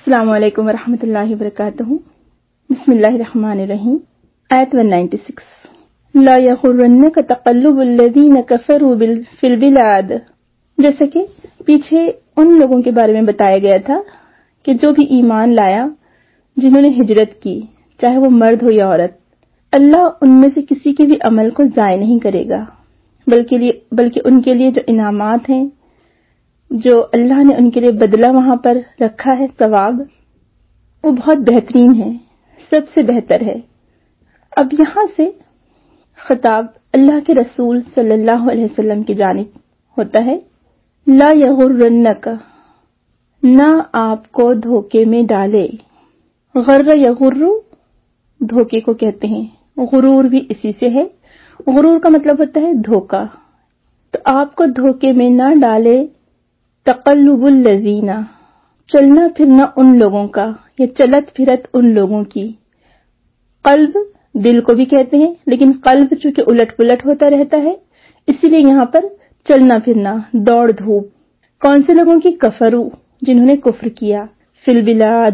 السلام علیکم ورحمۃ اللہ وبرکاتہ. بسم اللہ الرحمن الرحیم. آیت 196 لا یغرنک تقلب الذین کفروا فی البلاد. جیسا کہ پیچھے ان لوگوں کے بارے میں بتایا گیا تھا کہ جو بھی ایمان لایا، جنہوں نے ہجرت کی، چاہے وہ مرد ہو یا عورت، اللہ ان میں سے کسی کے بھی عمل کو ضائع نہیں کرے گا، بلکہ ان کے لیے جو انعامات ہیں، جو اللہ نے ان کے لیے بدلہ وہاں پر رکھا ہے، ثواب، وہ بہت بہترین ہے، سب سے بہتر ہے. اب یہاں سے خطاب اللہ کے رسول صلی اللہ علیہ وسلم کی جانب ہوتا ہے. لا یغرنک، نہ آپ کو دھوکے میں ڈالے. غر یغر دھوکے کو کہتے ہیں، غرور بھی اسی سے ہے. غرور کا مطلب ہوتا ہے دھوکا. تو آپ کو دھوکے میں نہ ڈالے تقلب الذین، چلنا پھرنا ان لوگوں کا یا چلت پھرت ان لوگوں کی. قلب دل کو بھی کہتے ہیں، لیکن قلب چونکہ الٹ پلٹ ہوتا رہتا ہے، اسی لیے یہاں پر چلنا پھرنا، دوڑ دھوپ. کون سے لوگوں کی؟ کفروا، جنہوں نے کفر کیا، فی البلاد،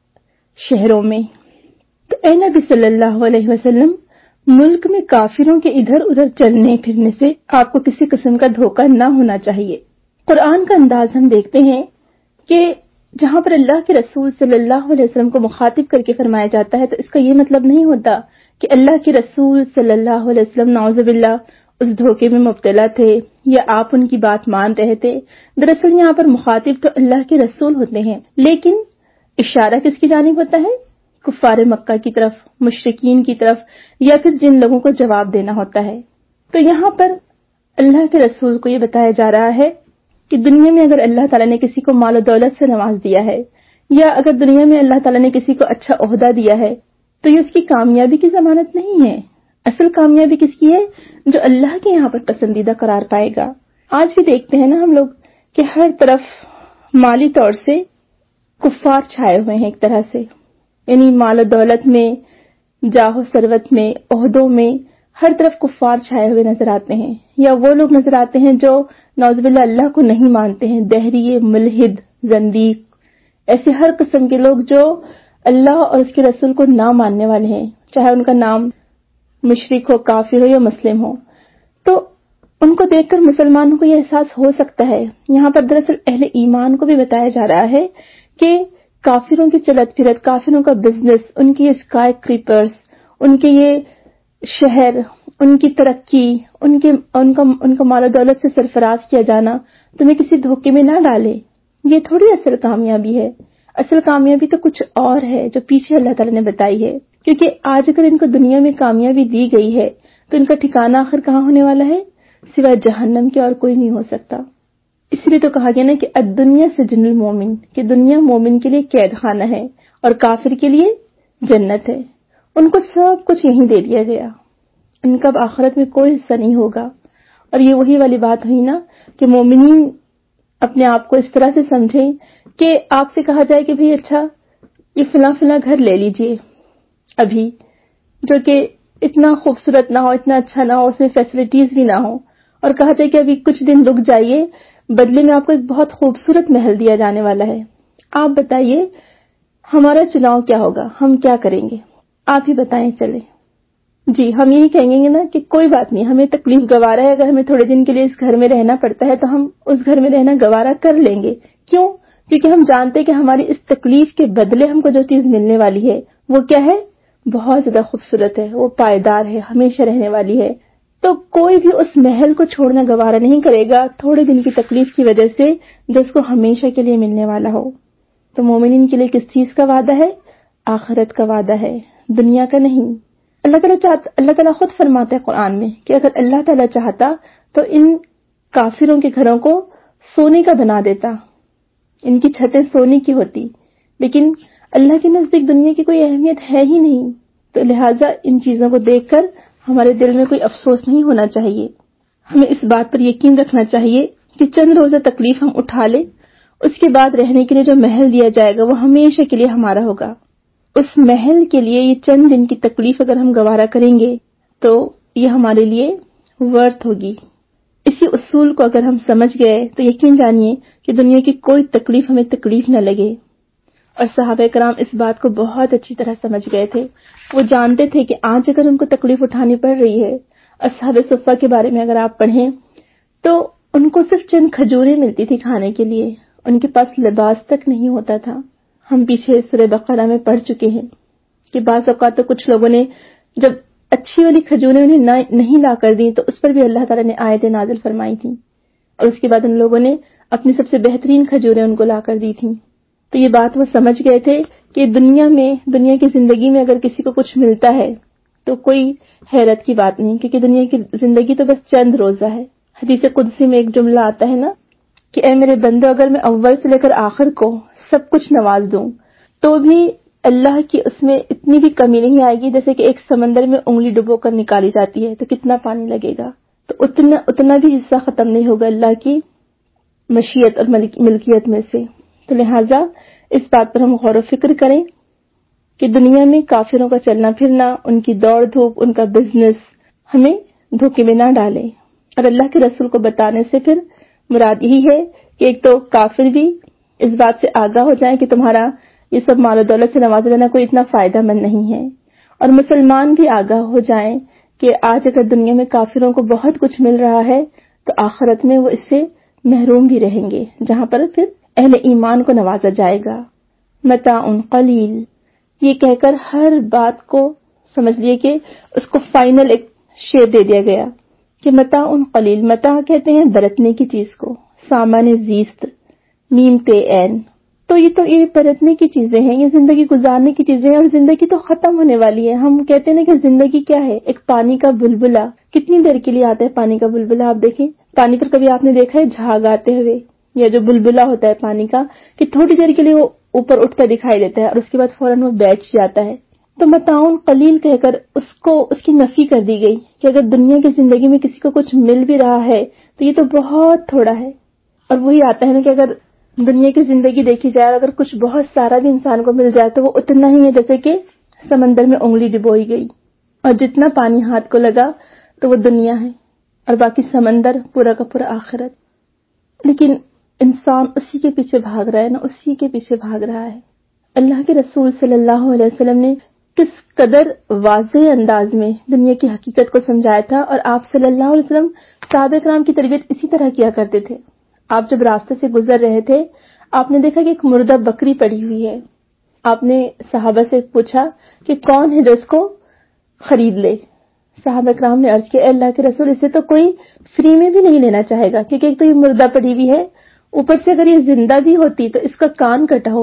شہروں میں. تو اے نبی صلی اللہ علیہ وسلم، ملک میں کافروں کے ادھر ادھر چلنے پھرنے سے آپ کو کسی قسم کا دھوکہ نہ ہونا چاہیے. قرآن کا انداز ہم دیکھتے ہیں کہ جہاں پر اللہ کے رسول صلی اللہ علیہ وسلم کو مخاطب کر کے فرمایا جاتا ہے، تو اس کا یہ مطلب نہیں ہوتا کہ اللہ کے رسول صلی اللہ علیہ وسلم نعوذ باللہ اس دھوکے میں مبتلا تھے یا آپ ان کی بات مان رہے تھے. دراصل یہاں پر مخاطب تو اللہ کے رسول ہوتے ہیں، لیکن اشارہ کس کی جانب ہوتا ہے؟ کفار مکہ کی طرف، مشرکین کی طرف، یا پھر جن لوگوں کو جواب دینا ہوتا ہے. تو یہاں پر اللہ کے رسول کو یہ بتایا جا رہا ہے کہ دنیا میں اگر اللہ تعالیٰ نے کسی کو مال و دولت سے نواز دیا ہے، یا اگر دنیا میں اللہ تعالیٰ نے کسی کو اچھا عہدہ دیا ہے، تو یہ اس کی کامیابی کی ضمانت نہیں ہے. اصل کامیابی کس کی ہے؟ جو اللہ کے یہاں پر پسندیدہ قرار پائے گا. آج بھی دیکھتے ہیں نا ہم لوگ کہ ہر طرف مالی طور سے کفار چھائے ہوئے ہیں ایک طرح سے، یعنی مال و دولت میں، جاہ و ثروت میں، عہدوں میں، ہر طرف کفار چھائے ہوئے نظر آتے ہیں. یا وہ لوگ نظر آتے ہیں جو نعوذ باللہ اللہ کو نہیں مانتے ہیں، دہریے، ملحد، زندیق، ایسے ہر قسم کے لوگ جو اللہ اور اس کے رسول کو نہ ماننے والے ہیں، چاہے ان کا نام مشرک ہو، کافر ہو یا مسلم ہو. تو ان کو دیکھ کر مسلمانوں کو یہ احساس ہو سکتا ہے. یہاں پر دراصل اہل ایمان کو بھی بتایا جا رہا ہے کہ کافروں کی چلت پھرت، کافروں کا بزنس، ان کی یہ اسکائی کریپرز، ان کے یہ شہر، ان کی ترقی، ان کا مال و دولت سے سرفراز کیا جانا تمہیں کسی دھوکے میں نہ ڈالے. یہ تھوڑی اصل کامیابی ہے. اصل کامیابی تو کچھ اور ہے جو پیچھے اللہ تعالیٰ نے بتائی ہے. کیونکہ آج اگر ان کو دنیا میں کامیابی دی گئی ہے تو ان کا ٹھکانہ آخر کہاں ہونے والا ہے؟ سوائے جہنم کے اور کوئی نہیں ہو سکتا. اس لیے تو کہا گیا نا کہ الدنیا سجن المومن، کہ دنیا مومن کے لیے قید خانہ ہے اور کافر کے لیے جنت ہے. ان کو سب کچھ یہیں دے دیا گیا، ان کا آخرت میں کوئی حصہ نہیں ہوگا. اور یہ وہی والی بات ہوئی نا کہ مومنین اپنے آپ کو اس طرح سے سمجھیں کہ آپ سے کہا جائے کہ بھئی اچھا یہ فلاں گھر لے لیجئے ابھی، جو کہ اتنا خوبصورت نہ ہو، اتنا اچھا نہ ہو، اس میں فیسلٹیز بھی نہ ہو، اور کہا جائے کہ ابھی کچھ دن رک جائیے، بدلے میں آپ کو ایک بہت خوبصورت محل دیا جانے والا ہے. آپ بتائیے ہمارا چناؤ کیا ہوگا؟ ہم کیا کریں گے؟ آپ ہی بتائیں. چلے جی، ہم یہی کہیں گے نا کہ کوئی بات نہیں، ہمیں تکلیف گوارا ہے، اگر ہمیں تھوڑے دن کے لیے اس گھر میں رہنا پڑتا ہے تو ہم اس گھر میں رہنا گوارا کر لیں گے. کیوں؟ کیونکہ ہم جانتے ہیں کہ ہماری اس تکلیف کے بدلے ہم کو جو چیز ملنے والی ہے وہ کیا ہے؟ بہت زیادہ خوبصورت ہے، وہ پائیدار ہے، ہمیشہ رہنے والی ہے. تو کوئی بھی اس محل کو چھوڑنا گوارا نہیں کرے گا تھوڑے دن کی تکلیف کی وجہ سے جو اس کو ہمیشہ کے لیے ملنے والا ہو. تو مومنین کے لیے کس چیز کا وعدہ ہے؟ آخرت کا وعدہ ہے، دنیا کا نہیں. اللہ تعالیٰ خود فرماتا ہے قرآن میں کہ اگر اللہ تعالیٰ چاہتا تو ان کافروں کے گھروں کو سونے کا بنا دیتا، ان کی چھتیں سونے کی ہوتی، لیکن اللہ کے نزدیک دنیا کی کوئی اہمیت ہے ہی نہیں. تو لہٰذا ان چیزوں کو دیکھ کر ہمارے دل میں کوئی افسوس نہیں ہونا چاہیے. ہمیں اس بات پر یقین رکھنا چاہیے کہ چند روزہ تکلیف ہم اٹھا لیں، اس کے بعد رہنے کے لیے جو محل دیا جائے گا وہ ہمیشہ کے لیے ہمارا ہوگا. اس محل کے لیے یہ چند دن کی تکلیف اگر ہم گوارا کریں گے تو یہ ہمارے لیے ورتھ ہوگی. اسی اصول کو اگر ہم سمجھ گئے تو یقین جانیے کہ دنیا کی کوئی تکلیف ہمیں تکلیف نہ لگے. اور صحابہ کرام اس بات کو بہت اچھی طرح سمجھ گئے تھے. وہ جانتے تھے کہ آج اگر ان کو تکلیف اٹھانی پڑ رہی ہے. اصحاب صفہ کے بارے میں اگر آپ پڑھیں تو ان کو صرف چند کھجوریں ملتی تھی کھانے کے لیے، ان کے پاس لباس تک نہیں ہوتا تھا. ہم پیچھے سورہ بقرہ میں پڑھ چکے ہیں کہ بعض اوقات تو کچھ لوگوں نے جب اچھی والی کھجوریں انہیں نہیں لا کر دی تو اس پر بھی اللہ تعالیٰ نے آیتیں نازل فرمائی تھیں، اور اس کے بعد ان لوگوں نے اپنی سب سے بہترین کھجوریں ان کو لا کر دی تھیں. تو یہ بات وہ سمجھ گئے تھے کہ دنیا کی زندگی میں اگر کسی کو کچھ ملتا ہے تو کوئی حیرت کی بات نہیں، کیونکہ دنیا کی زندگی تو بس چند روزہ ہے. حدیث قدسی میں ایک جملہ آتا ہے نا کہ اے میرے بندو، اگر میں اول سے لے کر آخر کو سب کچھ نواز دوں تو بھی اللہ کی اس میں اتنی بھی کمی نہیں آئے گی جیسے کہ ایک سمندر میں انگلی ڈبو کر نکالی جاتی ہے تو کتنا پانی لگے گا، تو اتنا بھی حصہ ختم نہیں ہوگا اللہ کی مشیت اور ملکیت میں سے. تو لہٰذا اس بات پر ہم غور و فکر کریں کہ دنیا میں کافروں کا چلنا پھرنا، ان کی دوڑ دھوپ، ان کا بزنس ہمیں دھوکے میں نہ ڈالے. اور اللہ کے رسول کو بتانے سے پھر مراد یہی ہے کہ ایک تو کافر بھی اس بات سے آگاہ ہو جائیں کہ تمہارا یہ سب مال و دولت سے نوازا جانا کوئی اتنا فائدہ مند نہیں ہے، اور مسلمان بھی آگاہ ہو جائیں کہ آج اگر دنیا میں کافروں کو بہت کچھ مل رہا ہے تو آخرت میں وہ اس سے محروم بھی رہیں گے، جہاں پر پھر اہل ایمان کو نوازا جائے گا. متاع قلیل، یہ کہہ کر ہر بات کو سمجھ لیے کہ اس کو فائنل ایک شیپ دے دیا گیا کہ متاع قلیل. متاع کہتے ہیں برتنے کی چیز کو، سامان زیست، میم تے عین. تو یہ برتنے کی چیزیں ہیں، یہ زندگی گزارنے کی چیزیں ہیں، اور زندگی تو ختم ہونے والی ہے. ہم کہتے ہیں نا کہ زندگی کیا ہے، ایک پانی کا بلبلا کتنی دیر کے لیے آتا ہے. پانی کا بلبلا آپ دیکھیں، پانی پر کبھی آپ نے دیکھا ہے جھاگ آتے ہوئے، یا جو بلبلا ہوتا ہے پانی کا کہ تھوڑی دیر کے لیے وہ اوپر اٹھتا دکھائی دیتا ہے اور اس کے بعد فوراً وہ بیٹھ جاتا ہے. تو متاع قلیل کہہ کر اس کی نفی کر دی گئی کہ اگر دنیا کی زندگی میں کسی کو کچھ مل بھی رہا ہے تو یہ تو بہت تھوڑا ہے. اور وہی آتا ہے نا کہ اگر دنیا کی زندگی دیکھی جائے اور اگر کچھ بہت سارا بھی انسان کو مل جائے تو وہ اتنا ہی ہے جیسے کہ سمندر میں انگلی ڈبوئی گئی، اور جتنا پانی ہاتھ کو لگا تو وہ دنیا ہے، اور باقی سمندر پورا کا پورا آخرت. لیکن انسان اسی کے پیچھے بھاگ رہا ہے نا، اسی کے پیچھے بھاگ رہا ہے. اللہ کے رسول صلی اللہ علیہ وسلم نے کس قدر واضح انداز میں دنیا کی حقیقت کو سمجھایا تھا، اور آپ صلی اللہ علیہ وسلم صحابہ کرام کی تربیت اسی طرح کیا کرتے تھے. آپ جب راستے سے گزر رہے تھے آپ نے دیکھا کہ ایک مردہ بکری پڑی ہوئی ہے. آپ نے صحابہ سے پوچھا کہ کون ہے جو اس کو خرید لے. صحابہ کرام نے عرض کیا اے اللہ کے رسول، اسے تو کوئی فری میں بھی نہیں لینا چاہے گا، کیونکہ ایک تو یہ مردہ پڑی ہوئی ہے، اوپر سے اگر یہ زندہ بھی ہوتی تو اس کا کان کٹا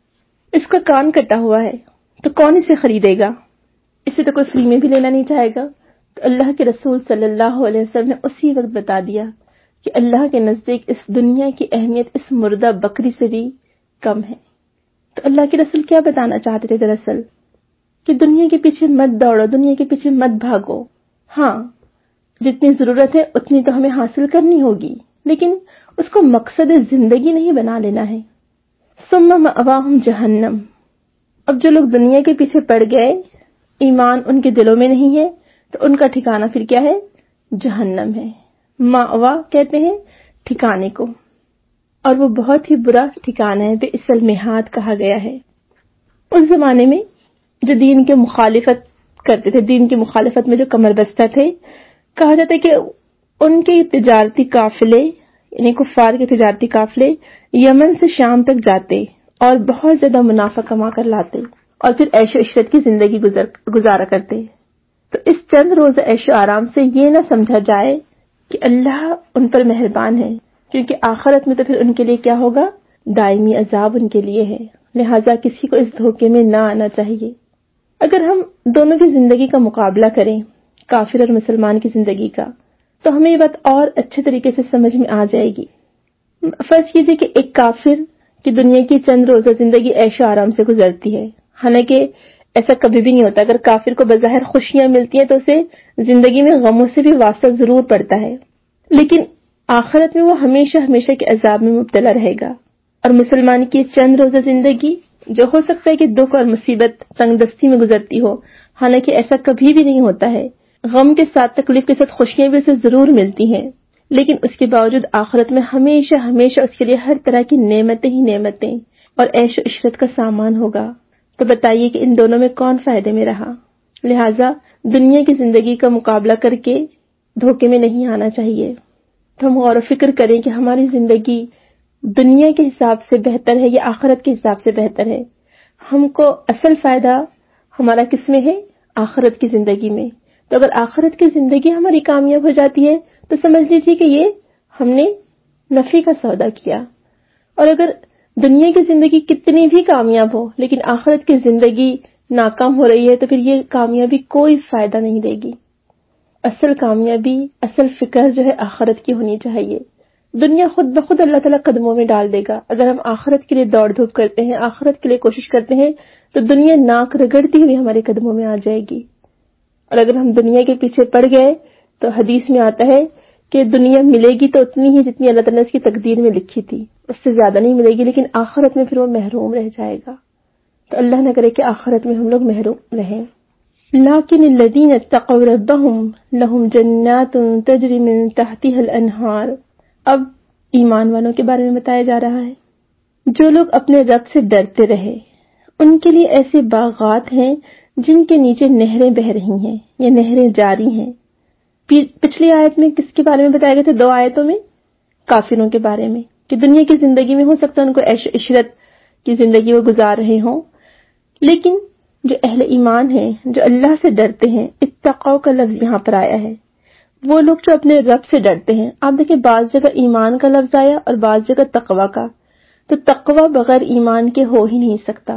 ہوا ہے تو کون اسے خریدے گا، اسے تو کوئی فری میں بھی لینا نہیں چاہے گا. تو اللہ کے رسول صلی اللہ علیہ وسلم نے اسی وقت بتا دیا کہ اللہ کے نزدیک اس دنیا کی اہمیت اس مردہ بکری سے بھی کم ہے. تو اللہ کے رسول کیا بتانا چاہتے تھے دراصل کہ دنیا کے پیچھے مت دوڑو، دنیا کے پیچھے مت بھاگو. ہاں جتنی ضرورت ہے اتنی تو ہمیں حاصل کرنی ہوگی، لیکن اس کو مقصد زندگی نہیں بنا لینا ہے. ثم مأواہم جہنم. اب جو لوگ دنیا کے پیچھے پڑ گئے، ایمان ان کے دلوں میں نہیں ہے، تو ان کا ٹھکانہ پھر کیا ہے؟ جہنم ہے. مأوا کہتے ہیں ٹھکانے کو، اور وہ بہت ہی برا ٹھکانہ ہے، بئس المہاد کہا گیا ہے. اس زمانے میں جو دین کے مخالفت کرتے تھے، دین کی مخالفت میں جو کمر بستہ تھے، کہا جاتا ہے کہ ان کے تجارتی قافلے، یعنی کفار کے تجارتی قافلے یمن سے شام تک جاتے اور بہت زیادہ منافع کما کر لاتے اور پھر عیش و عشرت کی زندگی گزارا کرتے. تو اس چند روز عیش و آرام سے یہ نہ سمجھا جائے کہ اللہ ان پر مہربان ہے، کیونکہ آخرت میں تو پھر ان کے لیے کیا ہوگا؟ دائمی عذاب ان کے لیے ہے. لہٰذا کسی کو اس دھوکے میں نہ آنا چاہیے. اگر ہم دونوں کی زندگی کا مقابلہ کریں، کافر اور مسلمان کی زندگی کا، تو ہمیں یہ بات اور اچھے طریقے سے سمجھ میں آ جائے گی. فرض کیجئے کہ ایک کافر کی دنیا کی چند روزہ زندگی عیش و آرام سے گزرتی ہے، حالانکہ ایسا کبھی بھی نہیں ہوتا. اگر کافر کو بظاہر خوشیاں ملتی ہیں تو اسے زندگی میں غموں سے بھی واسطہ ضرور پڑتا ہے، لیکن آخرت میں وہ ہمیشہ ہمیشہ کے عذاب میں مبتلا رہے گا. اور مسلمان کی چند روزہ زندگی جو ہو سکتا ہے کہ دکھ اور مصیبت تنگ دستی میں گزرتی ہو، حالانکہ ایسا کبھی بھی نہیں ہوتا ہے. غم کے ساتھ، تکلیف کے ساتھ خوشیاں بھی اسے ضرور ملتی ہیں، لیکن اس کے باوجود آخرت میں ہمیشہ ہمیشہ اس کے لیے ہر طرح کی نعمتیں ہی نعمتیں اور عیش و عشرت کا سامان ہوگا، تو بتائیے کہ ان دونوں میں کون فائدے میں رہا؟ لہٰذا دنیا کی زندگی کا مقابلہ کر کے دھوکے میں نہیں آنا چاہیے. تو ہم غور و فکر کریں کہ ہماری زندگی دنیا کے حساب سے بہتر ہے یا آخرت کے حساب سے بہتر ہے. ہم کو اصل فائدہ ہمارا کس میں ہے؟ آخرت کی زندگی میں. تو اگر آخرت کی زندگی ہماری کامیاب ہو جاتی ہے تو سمجھ لیجیے کہ یہ ہم نے نفع کا سودا کیا. اور اگر دنیا کی زندگی کتنی بھی کامیاب ہو لیکن آخرت کی زندگی ناکام ہو رہی ہے تو پھر یہ کامیابی کوئی فائدہ نہیں دے گی. اصل کامیابی، اصل فکر جو ہے آخرت کی ہونی چاہیے. دنیا خود بخود اللہ تعالیٰ قدموں میں ڈال دے گا. اگر ہم آخرت کے لیے دوڑ دھوپ کرتے ہیں، آخرت کے لیے کوشش کرتے ہیں تو دنیا ناک رگڑتی ہوئی ہمارے قدموں میں آ جائے گی. اور اگر ہم دنیا کے پیچھے پڑ گئے تو حدیث میں آتا ہے کہ دنیا ملے گی تو اتنی ہی جتنی اللہ تعالیٰ نے اس کی تقدیر میں لکھی تھی، اس سے زیادہ نہیں ملے گی، لیکن آخرت میں پھر وہ محروم رہ جائے گا. تو اللہ نہ کرے کہ آخرت میں ہم لوگ محروم رہیں. لیکن الذین اتقوا ربہم لہم جنات تجری من تحتها الانہار. اب ایمان والوں کے بارے میں بتایا جا رہا ہے. جو لوگ اپنے رب سے ڈرتے رہے ان کے لیے ایسے باغات ہیں جن کے نیچے نہریں بہہ رہی ہیں یا نہریں جاری ہیں. پچھلی آیت میں کس کے بارے میں بتایا گیا تھا؟ 2 آیتوں میں کافروں کے بارے میں کہ دنیا کی زندگی میں ہو سکتا ہے ان کو عیش و عشرت کی زندگی وہ گزار رہے ہوں، لیکن جو اہل ایمان ہیں، جو اللہ سے ڈرتے ہیں، اتقوا کا لفظ یہاں پر آیا ہے، وہ لوگ جو اپنے رب سے ڈرتے ہیں. آپ دیکھیں بعض جگہ ایمان کا لفظ آیا اور بعض جگہ تقوی کا. تو تقوی بغیر ایمان کے ہو ہی نہیں سکتا.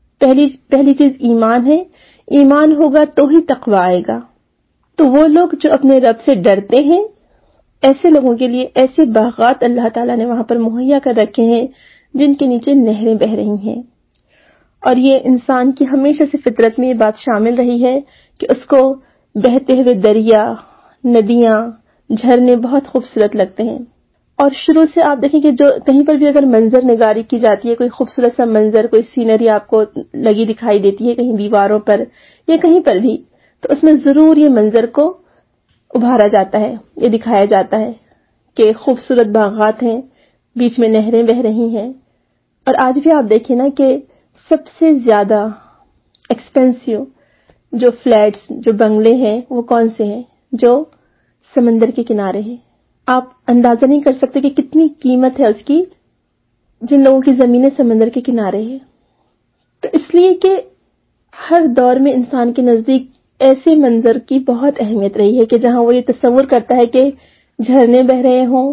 پہلی چیز ایمان ہے، ایمان ہوگا تو ہی تقوی آئے گا. تو وہ لوگ جو اپنے رب سے ڈرتے ہیں، ایسے لوگوں کے لیے ایسے باغات اللہ تعالیٰ نے وہاں پر مہیا کر رکھے ہیں جن کے نیچے نہریں بہہ رہی ہیں. اور یہ انسان کی ہمیشہ سے فطرت میں یہ بات شامل رہی ہے کہ اس کو بہتے ہوئے دریا، ندیاں، جھرنے بہت خوبصورت لگتے ہیں. اور شروع سے آپ دیکھیں کہ جو کہیں پر بھی اگر منظر نگاری کی جاتی ہے، کوئی خوبصورت سا منظر، کوئی سینری آپ کو لگی دکھائی دیتی ہے کہیں دیواروں پر یا کہیں پر بھی، تو اس میں ضرور یہ منظر کو ابھارا جاتا ہے، یہ دکھایا جاتا ہے کہ خوبصورت باغات ہیں، بیچ میں نہریں بہہ رہی ہیں. اور آج بھی آپ دیکھیں نا کہ سب سے زیادہ ایکسپینسیو جو فلیٹس، جو بنگلے ہیں وہ کون سے ہیں؟ جو سمندر کے کنارے ہیں. آپ اندازہ نہیں کر سکتے کہ کتنی قیمت ہے اس کی جن لوگوں کی زمینیں سمندر کے کنارے ہیں. تو اس لیے کہ ہر دور میں انسان کے نزدیک ایسے منظر کی بہت اہمیت رہی ہے کہ جہاں وہ یہ تصور کرتا ہے کہ جھرنے بہ رہے ہوں،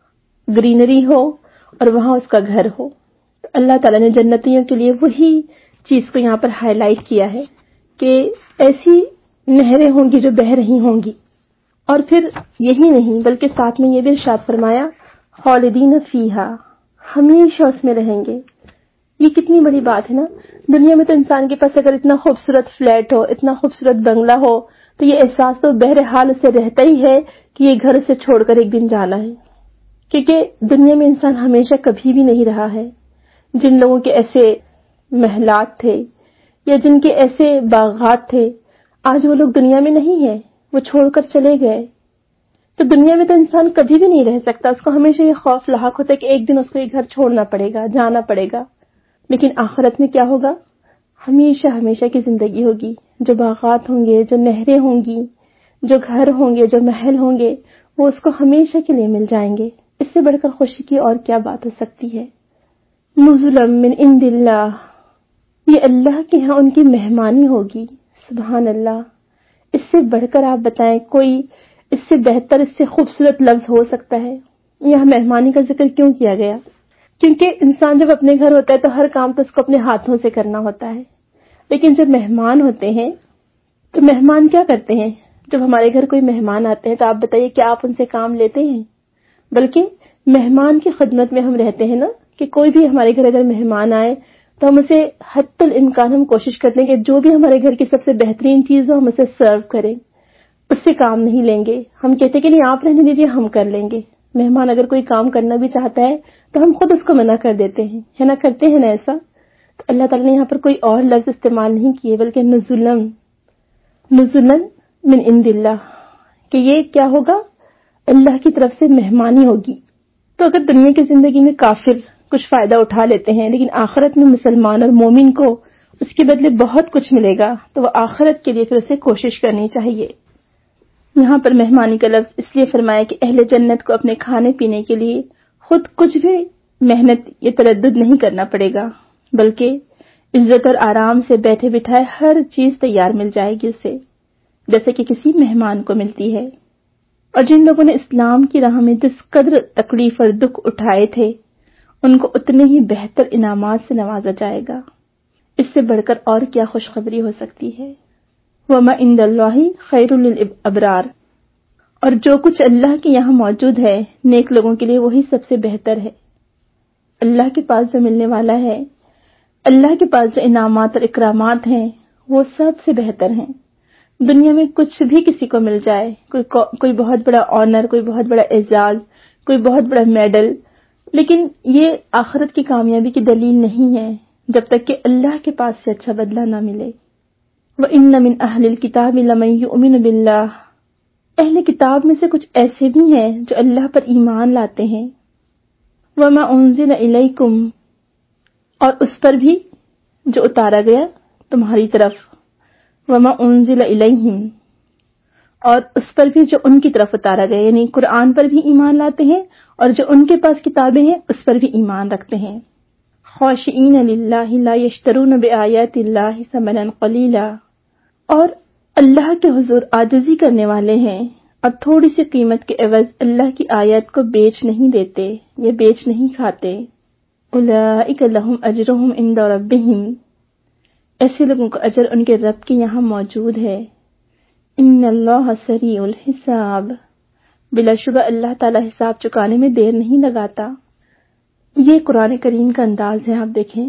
گرینری ہو اور وہاں اس کا گھر ہو. تو اللہ تعالیٰ نے جنتیوں کے لیے وہی چیز کو یہاں پر ہائی لائٹ کیا ہے کہ ایسی نہریں ہوں گی جو بہہ رہی ہوں گی. اور پھر یہی نہیں بلکہ ساتھ میں یہ بھی ارشاد فرمایا خالدین فیہا، ہمیشہ اس میں رہیں گے. یہ کتنی بڑی بات ہے نا. دنیا میں تو انسان کے پاس اگر اتنا خوبصورت فلیٹ ہو، اتنا خوبصورت بنگلہ ہو تو یہ احساس تو بہرحال اسے رہتا ہی ہے کہ یہ گھر سے چھوڑ کر ایک دن جانا ہے. کیونکہ دنیا میں انسان ہمیشہ کبھی بھی نہیں رہا ہے. جن لوگوں کے ایسے محلات تھے یا جن کے ایسے باغات تھے، آج وہ لوگ دنیا میں نہیں ہیں، وہ چھوڑ کر چلے گئے. تو دنیا میں تو انسان کبھی بھی نہیں رہ سکتا. اس کو ہمیشہ یہ خوف لاحق ہوتا ہے کہ ایک دن اس کو یہ گھر چھوڑنا پڑے گا، جانا پڑے گا. لیکن آخرت میں کیا ہوگا؟ ہمیشہ ہمیشہ کی زندگی ہوگی. جو باغات ہوں گے، جو نہریں ہوں گی، جو گھر ہوں گے، جو محل ہوں گے، وہ اس کو ہمیشہ کے لیے مل جائیں گے. اس سے بڑھ کر خوشی کی اور کیا بات ہو سکتی ہے؟ نزلا من عند اللہ، یہ اللہ کے ہاں ان کی مہمانی ہوگی. سبحان اللہ. اس سے بڑھ کر آپ بتائیں کوئی اس سے بہتر، اس سے خوبصورت لفظ ہو سکتا ہے؟ یہاں مہمانی کا ذکر کیوں کیا گیا؟ کیونکہ انسان جب اپنے گھر ہوتا ہے تو ہر کام تو اس کو اپنے ہاتھوں سے کرنا ہوتا ہے. لیکن جب مہمان ہوتے ہیں تو مہمان کیا کرتے ہیں؟ جب ہمارے گھر کوئی مہمان آتے ہیں تو آپ بتائیے کیا آپ ان سے کام لیتے ہیں؟ بلکہ مہمان کی خدمت میں ہم رہتے ہیں نا، کہ کوئی بھی ہمارے گھر اگر مہمان آئے تو ہم اسے حتی الامکان ہم کوشش کرتے ہیں کہ جو بھی ہمارے گھر کی سب سے بہترین چیز ہو ہم اسے سرو کریں. اس سے کام نہیں لیں گے. ہم کہتے ہیں کہ نہیں آپ رہنے دیجیے، ہم کر لیں گے. مہمان اگر کوئی کام کرنا بھی چاہتا ہے تو ہم خود اس کو منع کر دیتے ہیں، ہے نا، کرتے ہیں نا ایسا. تو اللہ تعالیٰ نے یہاں پر کوئی اور لفظ استعمال نہیں کیے بلکہ نزلا من عند اللہ، کہ یہ کیا ہوگا؟ اللہ کی طرف سے مہمانی ہوگی. تو اگر دنیا کی زندگی میں کافر کچھ فائدہ اٹھا لیتے ہیں، لیکن آخرت میں مسلمان اور مومن کو اس کے بدلے بہت کچھ ملے گا، تو وہ آخرت کے لیے پھر اسے کوشش کرنی چاہیے۔ یہاں پر مہمانی کا لفظ اس لیے فرمایا کہ اہل جنت کو اپنے کھانے پینے کے لیے خود کچھ بھی محنت یا تردد نہیں کرنا پڑے گا، بلکہ عزت اور آرام سے بیٹھے بٹھائے ہر چیز تیار مل جائے گی اسے، جیسے کہ کسی مہمان کو ملتی ہے۔ اور جن لوگوں نے اسلام کی راہ میں جس قدر تکلیف اور دکھ اٹھائے تھے، ان کو اتنے ہی بہتر انعامات سے نوازا جائے گا۔ اس سے بڑھ کر اور کیا خوشخبری ہو سکتی ہے؟ وَمَا عِندَ اللَّهِ خَيْرٌ لِلْأَبْرَارِ، اور جو کچھ اللہ کے یہاں موجود ہے نیک لوگوں کے لیے وہی سب سے بہتر ہے۔ اللہ کے پاس جو ملنے والا ہے، اللہ کے پاس جو انعامات اور اکرامات ہیں، وہ سب سے بہتر ہیں۔ دنیا میں کچھ بھی کسی کو مل جائے، کوئی بہت بڑا آنر، کوئی بہت بڑا اعزاز، کوئی بہت بڑا میڈل، لیکن یہ آخرت کی کامیابی کی دلیل نہیں ہے جب تک کہ اللہ کے پاس سے اچھا بدلہ نہ ملے۔ وَإِنَّ مِنْ أَهْلِ الْكِتَابِ لَمَن يُؤْمِنُ بِاللَّهِ، اہل کتاب میں سے کچھ ایسے بھی ہیں جو اللہ پر ایمان لاتے ہیں۔ وَمَا أُنزِلَ إِلَيْكُمْ، اور اس پر بھی جو اتارا گیا تمہاری طرف۔ وَمَا أُنزِلَ إِلَيْهِمْ، اور اس پر بھی جو ان کی طرف اتارا گیا، یعنی قرآن پر بھی ایمان لاتے ہیں اور جو ان کے پاس کتابیں ہیں اس پر بھی ایمان رکھتے ہیں۔ خاشعین للہ لا یشترون بآیات اللہ ثمنا قلیلا، اور اللہ کے حضور عاجزی کرنے والے ہیں اور تھوڑی سی قیمت کے عوض اللہ کی آیات کو بیچ نہیں دیتے یا بیچ نہیں کھاتے۔ اولئک لہم اجرہم عند ربہم، ایسے لوگوں کا اجر ان کے رب کے یہاں موجود ہے۔ ان اللہ سریع الحساب، بلا شبہ اللہ تعالی حساب چکانے میں دیر نہیں لگاتا۔ یہ قرآن کریم کا انداز ہے۔ آپ دیکھیں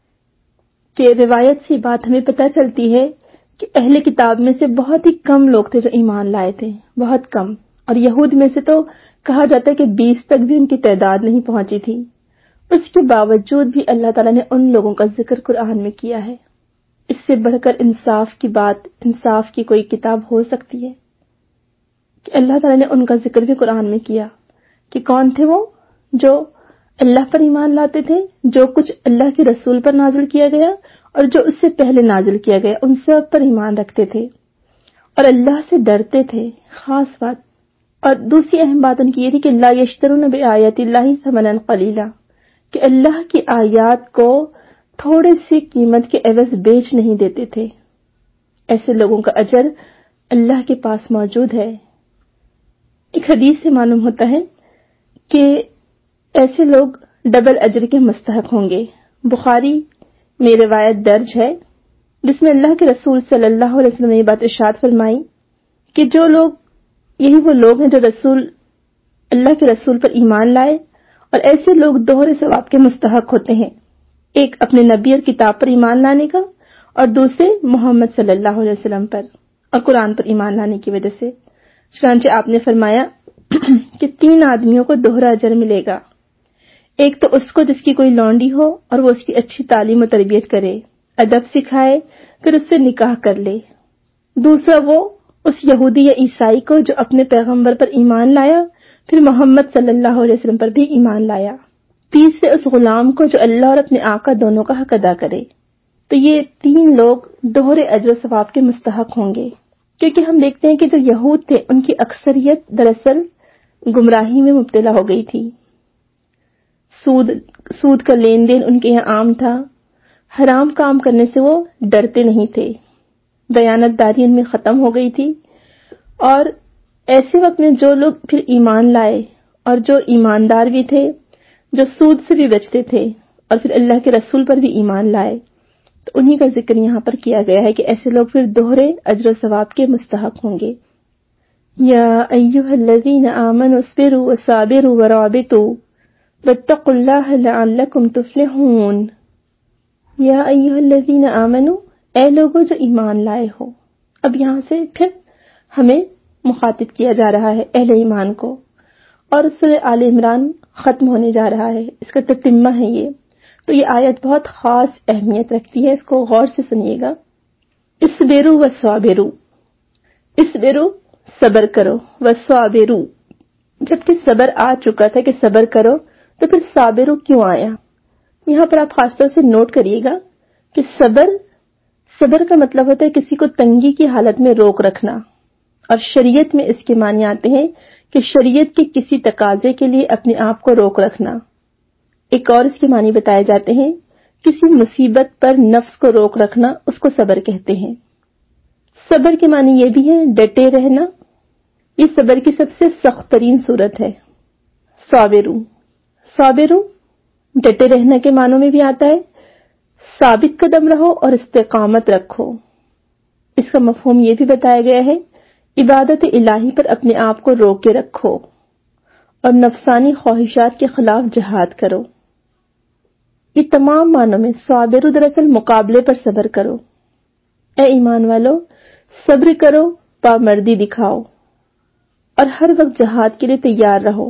کہ روایت سے بات ہمیں پتہ چلتی ہے کہ اہل کتاب میں سے بہت ہی کم لوگ تھے جو ایمان لائے تھے، بہت کم، اور یہود میں سے تو کہا جاتا ہے کہ 20 تک بھی ان کی تعداد نہیں پہنچی تھی۔ اس کے باوجود بھی اللہ تعالیٰ نے ان لوگوں کا ذکر قرآن میں کیا ہے۔ اس سے بڑھ کر انصاف کی بات، انصاف کی کوئی کتاب ہو سکتی ہے کہ اللہ تعالیٰ نے ان کا ذکر بھی قرآن میں کیا کہ کون تھے وہ جو اللہ پر ایمان لاتے تھے، جو کچھ اللہ کے رسول پر نازل کیا گیا اور جو اس سے پہلے نازل کیا گیا ان سب پر ایمان رکھتے تھے اور اللہ سے ڈرتے تھے۔ خاص بات اور دوسری اہم بات ان کی یہ تھی کہ لا یشترون بآیات اللہ ثمنا قلیلا، کہ اللہ کی آیات کو تھوڑے سی قیمت کے عوض بیچ نہیں دیتے تھے۔ ایسے لوگوں کا اجر اللہ کے پاس موجود ہے۔ ایک حدیث سے معلوم ہوتا ہے کہ ایسے لوگ ڈبل اجر کے مستحق ہوں گے۔ بخاری میں روایت درج ہے جس میں اللہ کے رسول صلی اللہ علیہ وسلم نے یہ بات ارشاد فرمائی کہ جو لوگ، یہی وہ لوگ ہیں جو اللہ کے رسول پر ایمان لائے، اور ایسے لوگ دوہرے ثواب کے مستحق ہوتے ہیں، ایک اپنے نبی اور کتاب پر ایمان لانے کا اور دوسرے محمد صلی اللہ علیہ وسلم پر اور قرآن پر ایمان لانے کی وجہ سے۔ چنانچہ آپ نے فرمایا کہ 3 آدمیوں کو دوہرا اجر ملے گا۔ ایک تو اس کو جس کی کوئی لونڈی ہو اور وہ اس کی اچھی تعلیم و تربیت کرے، ادب سکھائے، پھر اس سے نکاح کر لے۔ دوسرا وہ اس یہودی یا عیسائی کو جو اپنے پیغمبر پر ایمان لایا، پھر محمد صلی اللہ علیہ وسلم پر بھی ایمان لایا۔ تیسرے اس غلام کو جو اللہ اور اپنے آقا دونوں کا حق ادا کرے۔ تو یہ 3 لوگ دوہرے اجر و ثواب کے مستحق ہوں گے، کیونکہ ہم دیکھتے ہیں کہ جو یہود تھے ان کی اکثریت دراصل گمراہی میں مبتلا ہو گئی تھی۔ سود کا لین دین ان کے یہاں عام تھا، حرام کام کرنے سے وہ ڈرتے نہیں تھے، دیانت داری ان میں ختم ہو گئی تھی، اور ایسے وقت میں جو لوگ پھر ایمان لائے اور جو ایماندار بھی تھے، جو سود سے بھی بچتے تھے اور پھر اللہ کے رسول پر بھی ایمان لائے، تو انہی کا ذکر یہاں پر کیا گیا ہے کہ ایسے لوگ پھر دوہرے اجر و ثواب کے مستحق ہوں گے۔ یا ایھا الذین آمنوا اصبروا وصابروا ورابطوا واتقوا اللہ لعلکم تفلحون۔ یا ایھا الذین آمنوا، اے لوگوں جو ایمان لائے ہو۔ اب یہاں سے پھر ہمیں مخاطب کیا جا رہا ہے اہل ایمان کو، اور سورہ آل عمران ختم ہونے جا رہا ہے، اس کا تتمہ ہے یہ، تو یہ آیت بہت خاص اہمیت رکھتی ہے، اس کو غور سے سنیے گا۔ اصبروا وصابروا، اصبروا صبر کرو، وصابروا جبکہ صبر آ چکا تھا کہ صبر کرو، تو پھر صابروا کیوں آیا؟ یہاں پر آپ خاص طور سے نوٹ کریے گا کہ صبر کا مطلب ہوتا ہے کسی کو تنگی کی حالت میں روک رکھنا، اور شریعت میں اس کے معنی آتے ہیں کہ شریعت کے کسی تقاضے کے لیے اپنے آپ کو روک رکھنا۔ ایک اور اس کے معنی بتائے جاتے ہیں، کسی مصیبت پر نفس کو روک رکھنا، اس کو صبر کہتے ہیں۔ صبر کے معنی یہ بھی ہے ڈٹے رہنا، یہ صبر کی سب سے سخت ترین صورت ہے۔ صابرو ڈٹے رہنا کے معنوں میں بھی آتا ہے، ثابت قدم رہو اور استقامت رکھو۔ اس کا مفہوم یہ بھی بتایا گیا ہے، عبادت الہی پر اپنے آپ کو روک کے رکھو اور نفسانی خواہشات کے خلاف جہاد کرو۔ یہ تمام معنوں میں صابرو دراصل مقابلے پر صبر کرو۔ اے ایمان والو، صبر کرو، پامردی دکھاؤ اور ہر وقت جہاد کے لیے تیار رہو۔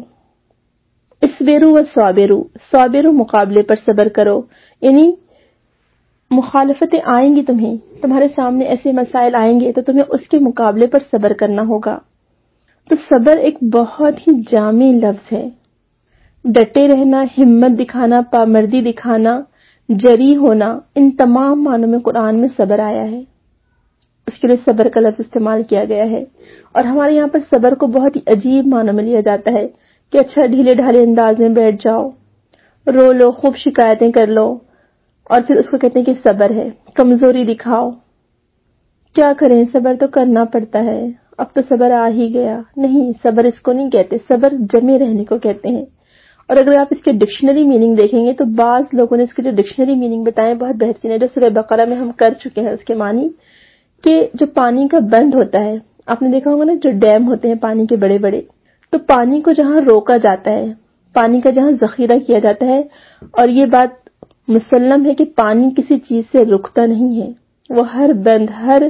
اصبروا صابرو مقابلے پر صبر کرو، یعنی مخالفتیں آئیں گی، تمہارے سامنے ایسے مسائل آئیں گے تو تمہیں اس کے مقابلے پر صبر کرنا ہوگا۔ تو صبر ایک بہت ہی جامع لفظ ہے۔ ڈٹے رہنا، ہمت دکھانا، پامردی دکھانا، جری ہونا، ان تمام معنوں میں قرآن میں صبر آیا ہے۔ اس کے لیے صبر کا لفظ استعمال کیا گیا ہے، اور ہمارے یہاں پر صبر کو بہت ہی عجیب معنوں میں لیا جاتا ہے کہ اچھا ڈھیلے ڈھالے انداز میں بیٹھ جاؤ، رو لو، خوب شکایتیں کر لو، اور پھر اس کو کہتے ہیں کہ صبر ہے، کمزوری دکھاؤ۔ کیا کریں، صبر تو کرنا پڑتا ہے، اب تو صبر آ ہی گیا۔ نہیں، صبر اس کو نہیں کہتے، صبر جمے رہنے کو کہتے ہیں۔ اور اگر آپ اس کے ڈکشنری میننگ دیکھیں گے تو بعض لوگوں نے اس کے جو ڈکشنری میننگ بتائے بہت بہترین ہے، جو سورہ بقرہ میں ہم کر چکے ہیں۔ اس کے معنی کہ جو پانی کا بند ہوتا ہے، آپ نے دیکھا ہوگا نا، جو ڈیم ہوتے ہیں پانی کے بڑے بڑے، تو پانی کو جہاں روکا جاتا ہے، پانی کا جہاں ذخیرہ کیا جاتا ہے، اور یہ بات مسلم ہے کہ پانی کسی چیز سے رکتا نہیں ہے، وہ ہر بند، ہر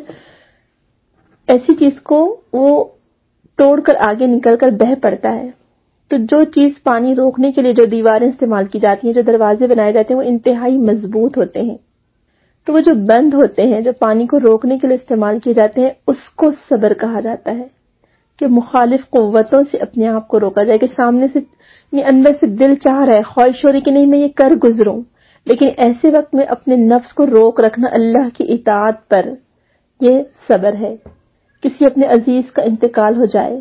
ایسی چیز کو وہ توڑ کر آگے نکل کر بہہ پڑتا ہے۔ تو جو چیز پانی روکنے کے لیے جو دیواریں استعمال کی جاتی ہیں، جو دروازے بنائے جاتے ہیں، وہ انتہائی مضبوط ہوتے ہیں۔ تو وہ جو بند ہوتے ہیں، جو پانی کو روکنے کے لیے استعمال کیے جاتے ہیں، اس کو صبر کہا جاتا ہے، کہ مخالف قوتوں سے اپنے آپ کو روکا جائے، کہ سامنے سے یہ اندر سے دل چاہ رہا ہے، خواہش ہو رہی کہ نہیں میں یہ کر گزروں، لیکن ایسے وقت میں اپنے نفس کو روک رکھنا اللہ کی اطاعت پر، یہ صبر ہے۔ کسی اپنے عزیز کا انتقال ہو جائے،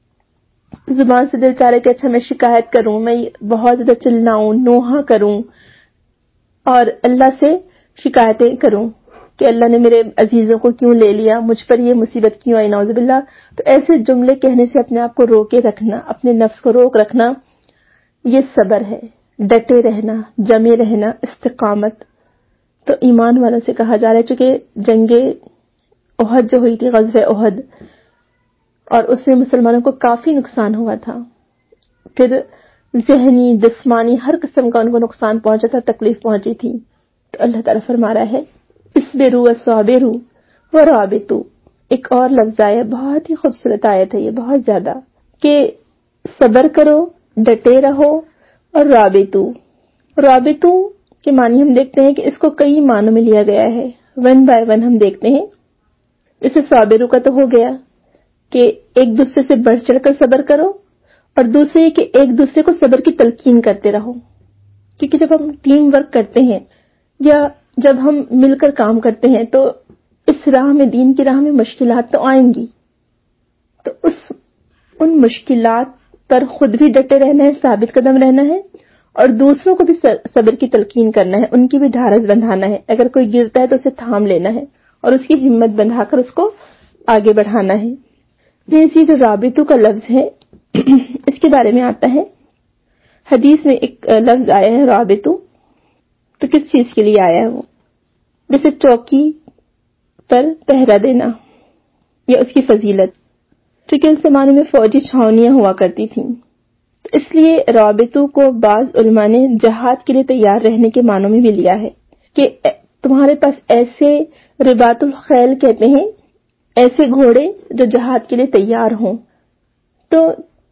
زبان سے دل چاہ رہا ہے کہ اچھا میں شکایت کروں، میں بہت زیادہ چلاؤں، نوحہ کروں اور اللہ سے شکایتیں کروں کہ اللہ نے میرے عزیزوں کو کیوں لے لیا، مجھ پر یہ مصیبت کیوں آئی، نعوذ باللہ۔ تو ایسے جملے کہنے سے اپنے آپ کو روکے رکھنا، اپنے نفس کو روک رکھنا، یہ صبر ہے۔ ڈٹے رہنا، جمے رہنا، استقامت۔ تو ایمان والوں سے کہا جا رہا ہے، چونکہ جنگ احد جو ہوئی تھی، غزوہ احد، اور اس میں مسلمانوں کو کافی نقصان ہوا تھا، پھر ذہنی، جسمانی، ہر قسم کا ان کو نقصان پہنچا تھا، تکلیف پہنچی تھی۔ تو اللہ تعالیٰ فرما رہا ہے، اصبروا وصابروا ورابطوا۔ ایک اور لفظ آیا، بہت ہی خوبصورت آیت ہے یہ، بہت زیادہ، کہ صبر کرو، ڈٹے رہو اور رابطوا کے معنی ہم دیکھتے ہیں کہ اس کو کئی معنوں میں لیا گیا ہے، ون بائی ون ہم دیکھتے ہیں۔ اسے صابروا کا تو ہو گیا کہ ایک دوسرے سے بڑھ چڑھ کر صبر کرو، اور دوسرے کہ ایک دوسرے کو صبر کی تلقین کرتے رہو، کیونکہ جب ہم ٹیم ورک کرتے ہیں یا جب ہم مل کر کام کرتے ہیں تو اس راہ میں، دین کی راہ میں مشکلات تو آئیں گی، تو ان مشکلات پر خود بھی ڈٹے رہنا ہے، ثابت قدم رہنا ہے، اور دوسروں کو بھی صبر کی تلقین کرنا ہے، ان کی بھی ڈھارس بندھانا ہے۔ اگر کوئی گرتا ہے تو اسے تھام لینا ہے اور اس کی ہمت بندھا کر اس کو آگے بڑھانا ہے۔ یہ جو رابطوں کا لفظ ہے، اس کے بارے میں آتا ہے، حدیث میں ایک لفظ آیا ہے رابطوں، تو کس چیز کے لیے آیا ہے وہ؟ جیسے چوکی پر پہرا دینا یا اس کی فضیلت، کیونکہ اس زمانے میں فوجی چھاونیاں ہوا کرتی تھیں، تو اس لیے رابطوں کو بعض علماء نے جہاد کے لیے تیار رہنے کے معنوں میں بھی لیا ہے، کہ تمہارے پاس ایسے رباط الخیل کہتے ہیں، ایسے گھوڑے جو جہاد کے لیے تیار ہوں۔ تو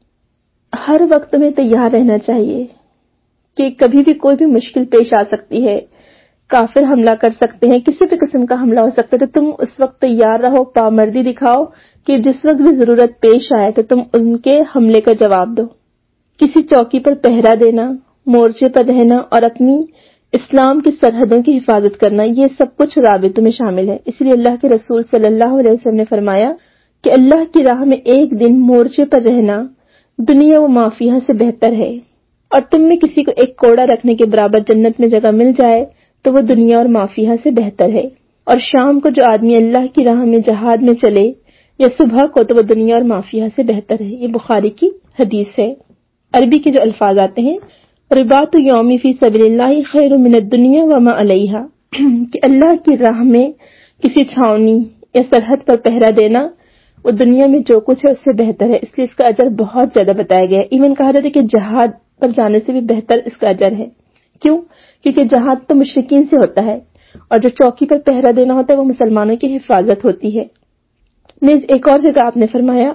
ہر وقت میں تیار رہنا چاہیے کہ کبھی بھی کوئی بھی مشکل پیش آ سکتی ہے، کافر حملہ کر سکتے ہیں، کسی بھی قسم کا حملہ ہو سکتا ہے، تو تم اس وقت تیار رہو، پامردی دکھاؤ کہ جس وقت بھی ضرورت پیش آئے تو تم ان کے حملے کا جواب دو۔ کسی چوکی پر پہرا دینا، مورچے پر رہنا اور اپنی اسلام کی سرحدوں کی حفاظت کرنا، یہ سب کچھ رابطوں میں شامل ہے۔ اس لیے اللہ کے رسول صلی اللہ علیہ وسلم نے فرمایا کہ اللہ کی راہ میں ایک دن مورچے پر رہنا دنیا و ما فیہا سے بہتر ہے، اور تم میں کسی کو ایک کوڑا رکھنے کے برابر جنت میں جگہ مل جائے تو وہ دنیا اور ما فیہا سے بہتر ہے، اور شام کو جو آدمی اللہ کی راہ میں جہاد میں چلے یا صبح کو تو وہ دنیا اور ما فیہا سے بہتر ہے۔ یہ بخاری کی حدیث ہے۔ عربی کے جو الفاظ آتے ہیں، رباط یومی فی سبیل اللہ خیر من الدنیا وما علیہا، کہ اللہ کی راہ میں کسی چھاونی یا سرحد پر پہرا دینا وہ دنیا میں جو کچھ ہے اس سے بہتر ہے، اس لیے اس کا اجر بہت زیادہ بتایا گیا ہے۔ ایون کہا جاتا ہے کہ جہاد پر جانے سے بھی بہتر اس کا اجر ہے۔ کیوں؟ کیونکہ جہاد تو مشرکین سے ہوتا ہے، اور جو چوکی پر پہرا دینا ہوتا ہے وہ مسلمانوں کی حفاظت ہوتی ہے۔ نیز ایک اور جگہ آپ نے فرمایا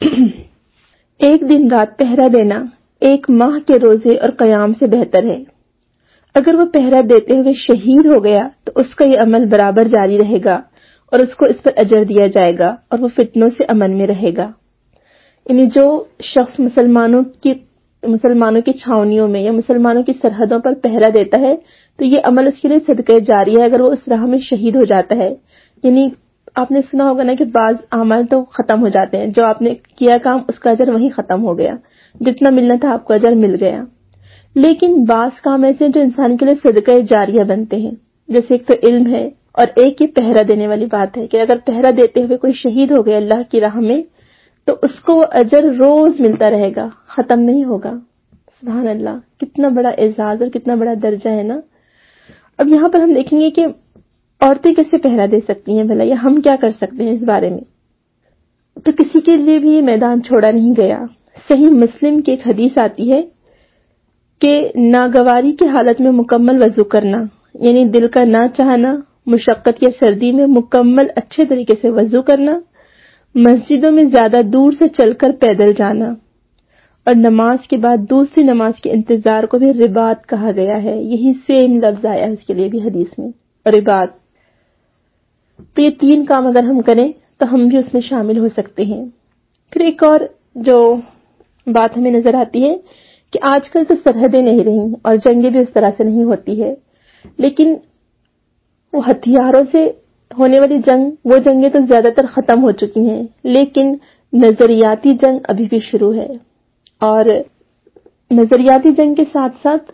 ایک دن رات پہرا دینا ایک ماہ کے روزے اور قیام سے بہتر ہے۔ اگر وہ پہرا دیتے ہوئے شہید ہو گیا تو اس کا یہ عمل برابر جاری رہے گا اور اس کو اس پر اجر دیا جائے گا، اور وہ فتنوں سے امن میں رہے گا۔ یعنی جو شخص مسلمانوں کی چھاونیوں میں یا مسلمانوں کی سرحدوں پر پہرا دیتا ہے تو یہ عمل اس کے لیے صدقہ جاری ہے اگر وہ اس راہ میں شہید ہو جاتا ہے۔ یعنی آپ نے سنا ہوگا نا کہ بعض اعمال تو ختم ہو جاتے ہیں، جو آپ نے کیا کام اس کا اجر وہیں ختم ہو گیا، جتنا ملنا تھا آپ کو اجر مل گیا۔ لیکن بعض کام ایسے جو انسان کے لیے صدقہ جاریہ بنتے ہیں، جیسے ایک تو علم ہے اور ایک یہ پہرا دینے والی بات ہے کہ اگر پہرا دیتے ہوئے کوئی شہید ہو گیا اللہ کی راہ میں تو اس کو اجر روز ملتا رہے گا، ختم نہیں ہوگا۔ سبحان اللہ، کتنا بڑا اعزاز اور کتنا بڑا درجہ ہے نا۔ اب یہاں پر ہم دیکھیں گے کہ عورتیں کیسے پہرا دے سکتی ہیں بھلا، یا ہم کیا کر سکتے ہیں اس بارے میں۔ تو کسی کے لیے بھی یہ میدان چھوڑا نہیں گیا۔ صحیح مسلم کی ایک حدیث آتی ہے کہ ناگواری کی حالت میں مکمل وضو کرنا، یعنی دل کا نہ چاہنا، مشقت یا سردی میں مکمل اچھے طریقے سے وضو کرنا، مسجدوں میں زیادہ دور سے چل کر پیدل جانا، اور نماز کے بعد دوسری نماز کے انتظار کو بھی رباط کہا گیا ہے۔ یہی سیم لفظ آیا ہے اس کے لیے بھی حدیث میں، رباط۔ تو یہ تین کام اگر ہم کریں تو ہم بھی اس میں شامل ہو سکتے ہیں۔ پھر ایک اور جو بات ہمیں نظر آتی ہے کہ آج کل تو سرحدیں نہیں رہیں اور جنگیں بھی اس طرح سے نہیں ہوتی ہے، لیکن وہ ہتھیاروں سے ہونے والی وہ جنگیں تو زیادہ تر ختم ہو چکی ہیں، لیکن نظریاتی جنگ ابھی بھی شروع ہے، اور نظریاتی جنگ کے ساتھ ساتھ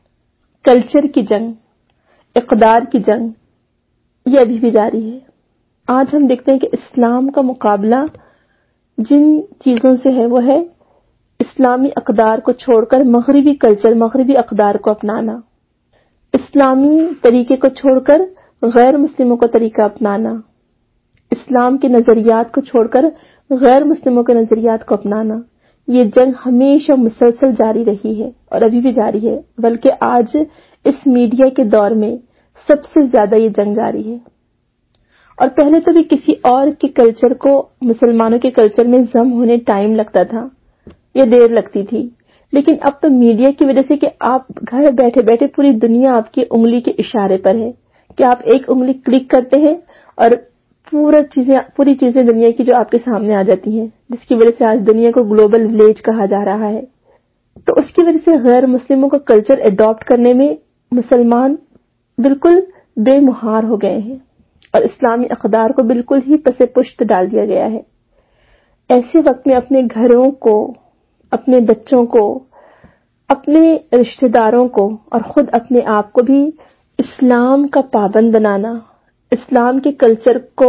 کلچر کی جنگ، اقدار کی جنگ، یہ ابھی بھی جاری ہے۔ آج ہم دیکھتے ہیں کہ اسلام کا مقابلہ جن چیزوں سے ہے وہ ہے اسلامی اقدار کو چھوڑ کر مغربی کلچر، مغربی اقدار کو اپنانا، اسلامی طریقے کو چھوڑ کر غیر مسلموں کا طریقہ اپنانا، اسلام کے نظریات کو چھوڑ کر غیر مسلموں کے نظریات کو اپنانا۔ یہ جنگ ہمیشہ مسلسل جاری رہی ہے اور ابھی بھی جاری ہے، بلکہ آج اس میڈیا کے دور میں سب سے زیادہ یہ جنگ جاری ہے۔ اور پہلے تو بھی کسی اور کے کلچر کو مسلمانوں کے کلچر میں ضم ہونے ٹائم لگتا تھا یا دیر لگتی تھی، لیکن اب تو میڈیا کی وجہ سے کہ آپ گھر بیٹھے بیٹھے پوری دنیا آپ کی انگلی کے اشارے پر ہے، کہ آپ ایک انگلی کلک کرتے ہیں اور پوری چیزیں دنیا کی جو آپ کے سامنے آ جاتی ہیں، جس کی وجہ سے آج دنیا کو گلوبل ولیج کہا جا رہا ہے۔ تو اس کی وجہ سے غیر مسلموں کا کلچر اڈاپٹ کرنے میں مسلمان بالکل بے مہار ہو گئے ہیں اور اسلامی اقدار کو بالکل ہی پس پشت ڈال دیا گیا ہے۔ ایسے وقت میں اپنے گھروں کو، اپنے بچوں کو، اپنے رشتہ داروں کو اور خود اپنے آپ کو بھی اسلام کا پابند بنانا، اسلام کے کلچر کو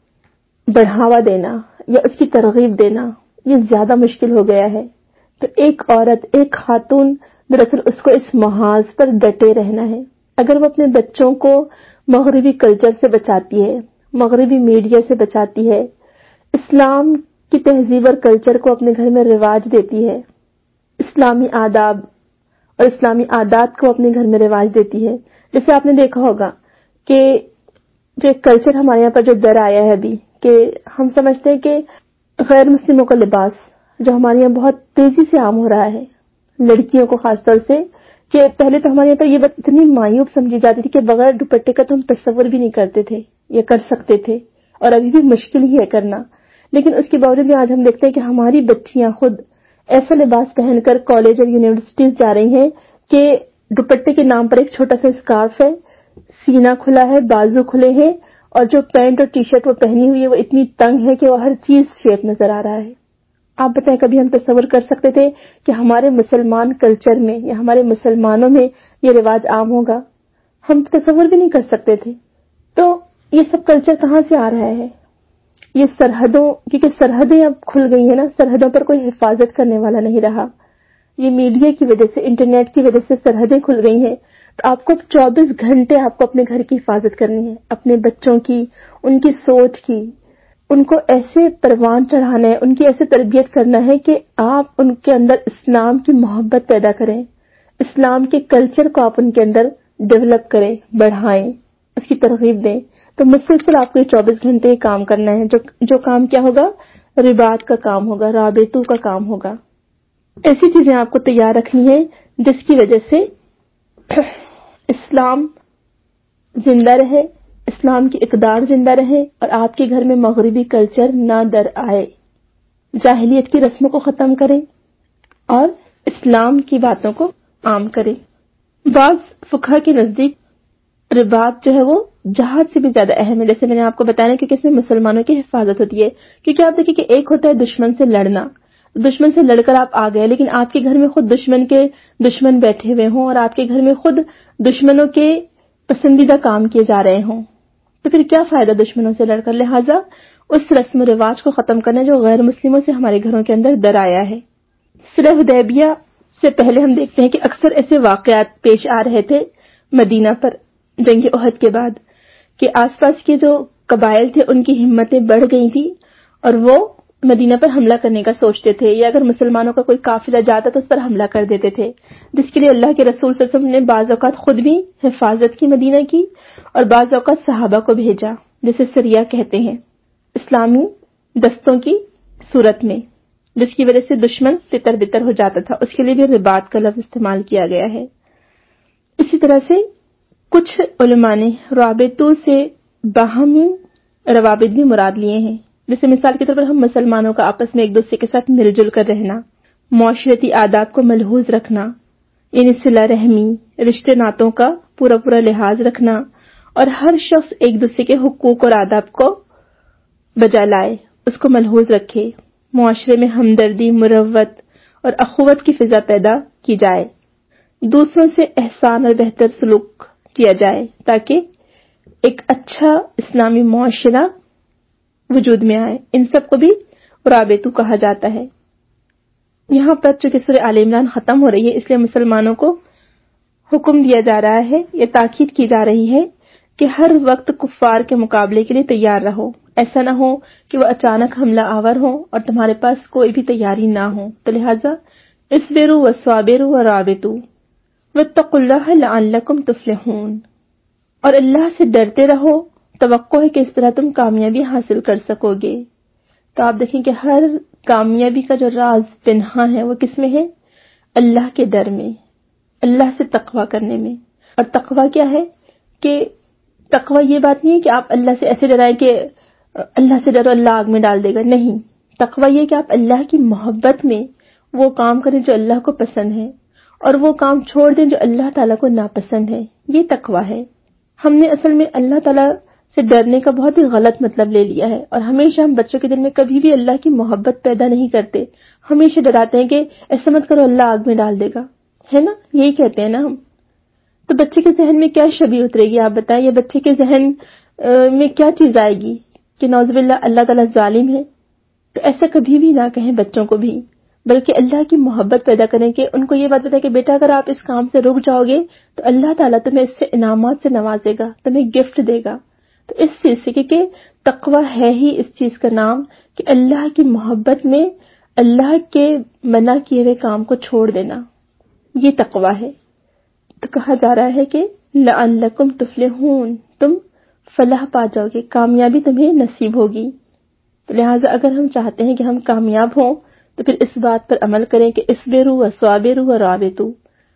بڑھاوا دینا یا اس کی ترغیب دینا، یہ زیادہ مشکل ہو گیا ہے۔ تو ایک عورت، ایک خاتون، دراصل اس کو اس محاذ پر ڈٹے رہنا ہے۔ اگر وہ اپنے بچوں کو مغربی کلچر سے بچاتی ہے، مغربی میڈیا سے بچاتی ہے، اسلام کی تہذیب اور کلچر کو اپنے گھر میں رواج دیتی ہے، اسلامی آداب اور اسلامی عادات کو اپنے گھر میں رواج دیتی ہے۔ جیسے آپ نے دیکھا ہوگا کہ جو ایک کلچر ہمارے یہاں پر جو در آیا ہے ابھی، کہ ہم سمجھتے ہیں کہ غیر مسلموں کا لباس جو ہمارے یہاں بہت تیزی سے عام ہو رہا ہے، لڑکیوں کو خاص طور سے، کہ پہلے تو ہمارے یہاں پر یہ بات اتنی معیوب سمجھی جاتی تھی کہ بغیر دوپٹے کا تو ہم تصور بھی نہیں کرتے تھے یا کر سکتے تھے، اور ابھی بھی مشکل ہی ہے کرنا۔ لیکن اس کے باوجود بھی آج ہم دیکھتے ہیں کہ ہماری بچیاں خود ایسا لباس پہن کر کالج اور یونیورسٹیز جا رہی ہیں کہ دوپٹے کے نام پر ایک چھوٹا سا اسکارف ہے، سینہ کھلا ہے، بازو کھلے ہیں، اور جو پینٹ اور ٹی شرٹ وہ پہنی ہوئی ہے وہ اتنی تنگ ہے کہ وہ ہر چیز شیپ نظر آ رہا ہے. آپ بتائیں کبھی ہم تصور کر سکتے تھے کہ ہمارے مسلمان کلچر میں یا ہمارے مسلمانوں میں یہ رواج عام ہوگا؟ ہم تصور بھی نہیں کر سکتے تھے. تو یہ سب کلچر کہاں سے آ رہا ہے؟ یہ سرحدوں، کیونکہ سرحدیں اب کھل گئی ہیں نا، سرحدوں پر کوئی حفاظت کرنے والا نہیں رہا. یہ میڈیا کی وجہ سے، انٹرنیٹ کی وجہ سے سرحدیں کھل گئی ہیں. تو آپ کو 24 گھنٹے آپ کو اپنے گھر کی حفاظت کرنی ہے، اپنے بچوں کی، ان کی سوچ کی. ان کو ایسے پروان چڑھانا ہے، ان کی ایسے تربیت کرنا ہے کہ آپ ان کے اندر اسلام کی محبت پیدا کریں، اسلام کے کلچر کو آپ ان کے اندر ڈیولپ کریں، بڑھائیں، اس کی ترغیب دیں. تو مسلسل آپ کو یہ 24 گھنٹے کام کرنا ہے. جو کام کیا ہوگا؟ رباط کا کام ہوگا، رابطوں کا کام ہوگا. ایسی چیزیں آپ کو تیار رکھنی ہے جس کی وجہ سے اسلام زندہ رہے، اسلام کی اقدار زندہ رہے، اور آپ کے گھر میں مغربی کلچر نہ در آئے. جاہلیت کی رسموں کو ختم کریں اور اسلام کی باتوں کو عام کریں. بعض فقہا کے نزدیک رباط جو ہے وہ جہاد سے بھی زیادہ اہم ہے. جیسے میں نے آپ کو بتایا کہ اس میں مسلمانوں کی حفاظت ہوتی ہے. کیونکہ آپ دیکھیں کہ ایک ہوتا ہے دشمن سے لڑنا، دشمن سے لڑ کر آپ آ گئے، لیکن آپ کے گھر میں خود دشمن کے دشمن بیٹھے ہوئے ہوں اور آپ کے گھر میں خود دشمنوں کے پسندیدہ کام کیے جا رہے ہوں، تو پھر کیا فائدہ دشمنوں سے لڑ کر؟ لہٰذا اس رسم و رواج کو ختم کرنا جو غیر مسلموں سے ہمارے گھروں کے اندر در آیا ہے. صلح حدیبیہ سے پہلے ہم دیکھتے ہیں کہ اکثر ایسے واقعات پیش آ رہے تھے مدینہ پر جنگ احد کے بعد، کہ آس پاس کے جو قبائل تھے ان کی ہمتیں بڑھ گئی تھیں اور وہ مدینہ پر حملہ کرنے کا سوچتے تھے، یا اگر مسلمانوں کا کوئی قافلہ جاتا تو اس پر حملہ کر دیتے تھے، جس کے لیے اللہ کے رسول صلی اللہ علیہ وسلم نے بعض اوقات خود بھی حفاظت کی مدینہ کی اور بعض اوقات صحابہ کو بھیجا، جسے سریہ کہتے ہیں، اسلامی دستوں کی صورت میں، جس کی وجہ سے دشمن تتر بتر ہو جاتا تھا. اس کے لیے بھی رباط کا لفظ استعمال کیا گیا ہے. اسی طرح سے کچھ علماء نے رابطوں سے باہمی روابط بھی مراد لیے ہیں. جیسے مثال کے طور پر ہم مسلمانوں کا آپس میں ایک دوسرے کے ساتھ مل جل کر رہنا، معاشرتی آداب کو ملحوظ رکھنا، یعنی صلہ رحمی، رشتے ناتوں کا پورا لحاظ رکھنا، اور ہر شخص ایک دوسرے کے حقوق اور آداب کو بجا لائے، اس کو ملحوظ رکھے. معاشرے میں ہمدردی، مروت اور اخوت کی فضا پیدا کی جائے. دوسروں سے احسان اور بہتر سلوک کیا جائے تاکہ ایک اچھا اسلامی معاشرہ وجود میں آئے. ان سب کو بھی رابطوں کہا جاتا ہے. یہاں پر چونکہ سورہ آل عمران ختم ہو رہی ہے، اس لیے مسلمانوں کو حکم دیا جا رہا ہے، یہ تاکید کی جا رہی ہے کہ ہر وقت کفار کے مقابلے کے لیے تیار رہو. ایسا نہ ہو کہ وہ اچانک حملہ آور ہو اور تمہارے پاس کوئی بھی تیاری نہ ہو. تو لہٰذا اصبروا وصابروا ورابطوا واتقوا اللہ لعلکم تفلحون، اور اللہ سے ڈرتے رہو، توقع ہے کہ اس طرح تم کامیابی حاصل کر سکو گے. تو آپ دیکھیں کہ ہر کامیابی کا جو راز پنہاں ہے وہ کس میں ہے؟ اللہ کے ڈر میں، اللہ سے تقوی کرنے میں. اور تقوی کیا ہے؟ کہ تقوی یہ بات نہیں ہے کہ آپ اللہ سے ایسے ڈرائیں کہ اللہ سے ڈرو اللہ آگ میں ڈال دے گا، نہیں. تقوی یہ کہ آپ اللہ کی محبت میں وہ کام کریں جو اللہ کو پسند ہے اور وہ کام چھوڑ دیں جو اللہ تعالیٰ کو ناپسند ہے. یہ تقوی ہے. ہم نے اصل میں اللہ تعالیٰ سے ڈرنے کا بہت ہی غلط مطلب لے لیا ہے، اور ہمیشہ ہم بچوں کے دل میں کبھی بھی اللہ کی محبت پیدا نہیں کرتے. ہمیشہ ڈراتے ہیں کہ ایسا مت کرو اللہ آگ میں ڈال دے گا، ہے نا، یہی کہتے ہیں نا ہم. تو بچے کے ذہن میں کیا شبیہ اترے گی؟ آپ بتائیں، یہ بچے کے ذہن میں کیا چیز آئے گی کہ نعوذ باللہ اللہ تعالیٰ ظالم ہے؟ تو ایسا کبھی بھی نہ کہیں بچوں کو بھی، بلکہ اللہ کی محبت پیدا کریں کہ ان کو یہ بات بتائیں کہ بیٹا اگر آپ اس کام سے رک جاؤ گے تو اللہ تعالیٰ تمہیں اس سے انعامات سے نوازے گا، تمہیں گفٹ دے گا. تو اس چیز سے کہ تقوی ہے ہی اس چیز کا نام کہ اللہ کی محبت میں اللہ کے منع کیے ہوئے کام کو چھوڑ دینا، یہ تقوی ہے. تو کہا جا رہا ہے کہ لعلکم تفلحون، تم فلاح پا جاؤ گے، کامیابی تمہیں نصیب ہوگی. تو لہٰذا اگر ہم چاہتے ہیں کہ ہم کامیاب ہوں تو پھر اس بات پر عمل کریں کہ اصبروا وصابروا ورابطوا،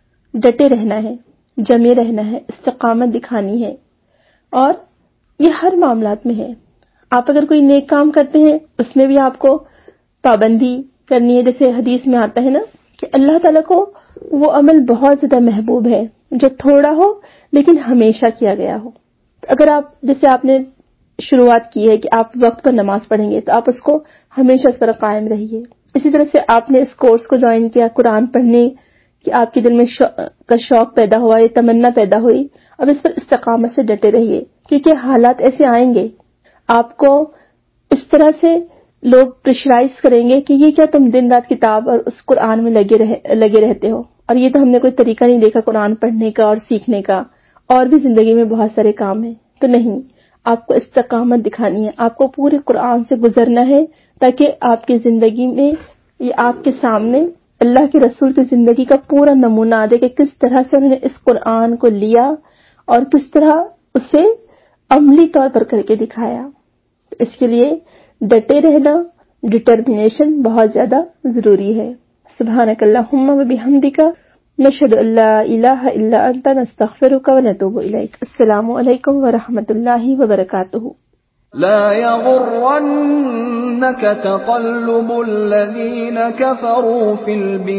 ڈٹے رہنا ہے، جمے رہنا ہے، استقامت دکھانی ہے. اور یہ ہر معاملات میں ہے. آپ اگر کوئی نیک کام کرتے ہیں اس میں بھی آپ کو پابندی کرنی ہے. جیسے حدیث میں آتا ہے نا کہ اللہ تعالیٰ کو وہ عمل بہت زیادہ محبوب ہے جو تھوڑا ہو لیکن ہمیشہ کیا گیا ہو. اگر آپ جیسے آپ نے شروعات کی ہے کہ آپ وقت پر نماز پڑھیں گے تو آپ اس کو ہمیشہ اس پر قائم رہیے. اسی طرح سے آپ نے اس کورس کو جوائن کیا قرآن پڑھنے کہ آپ کے دل میں کا شوق پیدا ہوا, یہ تمنا پیدا ہوئی, اب اس پر استقامت سے ڈٹے رہیے کیونکہ حالات ایسے آئیں گے, آپ کو اس طرح سے لوگ پریشرائز کریں گے کہ یہ کیا تم دن رات کتاب اور اس قرآن میں لگے رہتے ہو, اور یہ تو ہم نے کوئی طریقہ نہیں دیکھا قرآن پڑھنے کا اور سیکھنے کا, اور بھی زندگی میں بہت سارے کام ہیں. تو نہیں, آپ کو استقامت دکھانی ہے, آپ کو پورے قرآن سے گزرنا ہے تاکہ آپ کی زندگی میں یہ آپ کے سامنے اللہ کے رسول کی زندگی کا پورا نمونہ آ جائے کہ کس طرح سے انہوں نے اس قرآن کو لیا اور کس طرح اسے عملی طور پر کر کے دکھایا. اس کے لیے ڈٹے رہنا, ڈٹرمنیشن بہت زیادہ ضروری ہے. سبحانک اللہم و بحمدک نشہد ان لا الہ الا انت نستغفرک و نتوب الیک. السلام علیکم ورحمۃ اللہ وبرکاتہ. لا يغرنك تقلب الذين كفروا في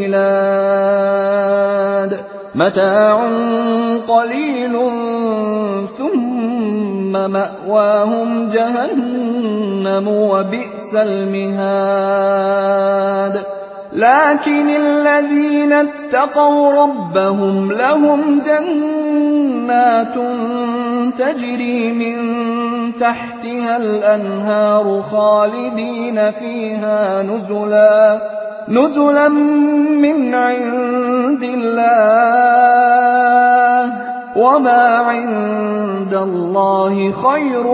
البلاد متاع قليل ثم مأواهم جهنم وبئس المهاد لكن الذين اتقوا ربهم لهم جنات تجري من تحتها الأنهار خالدين فيها نزلا من عند الله وما عند الله خير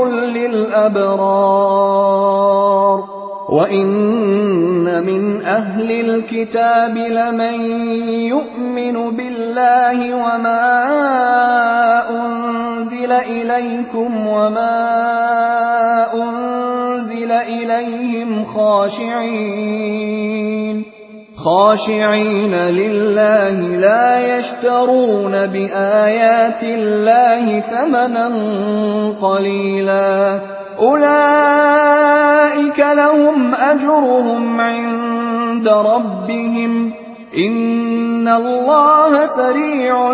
للأبرار وَإِنَّ مِنْ أَهْلِ الْكِتَابِ لَمَنْ يُؤْمِنُ بِاللَّهِ وَمَا أُنْزِلَ إِلَيْكُمْ وَمَا أُنْزِلَ إِلَيْهِمْ خاشعين لله لا يشترون بآيات الله ثمنا قليلا أولئك لهم أجرهم عند ربهم إن الله سريع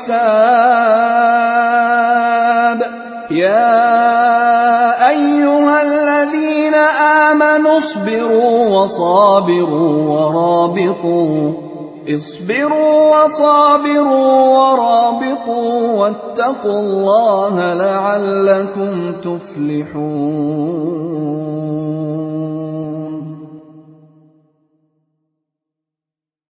الحساب يا أيها الذين آمنوا اصبروا ورابطوا واتقوا الله لعلكم تفلحون.